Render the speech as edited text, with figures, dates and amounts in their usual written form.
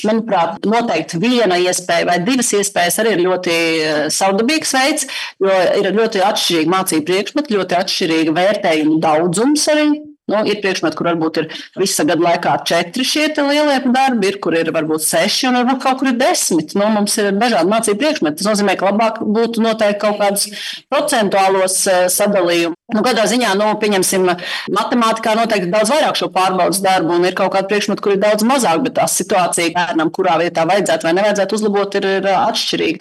Manuprāt, noteikti viena iespēja vai divas iespējas arī ir ļoti savdabīgs veids, jo ir ļoti atšķirīgi mācību priekšmeti, ļoti atšķirīgi vērtējumu daudzums arī. Ir priekšmeti, kur varbūt ir visa gada laikā 4 šie lielie darbi, kur ir varbūt 6 un varbūt kaut kur ir 10. Mums ir dažādi mācību priekšmeti. Tas nozīmē, ka labāk būtu noteikti kaut kādus procentuālos sadalījumus. Kādā ziņā, pieņemsim, matemātikā noteikti daudz vairāk šo pārbaudas darbu un ir kaut kāda priekšmeta, kur ir daudz mazāk, bet tā situācija bērnam, kurā vietā vajadzētu vai nevajadzētu uzlabot, ir atšķirīga.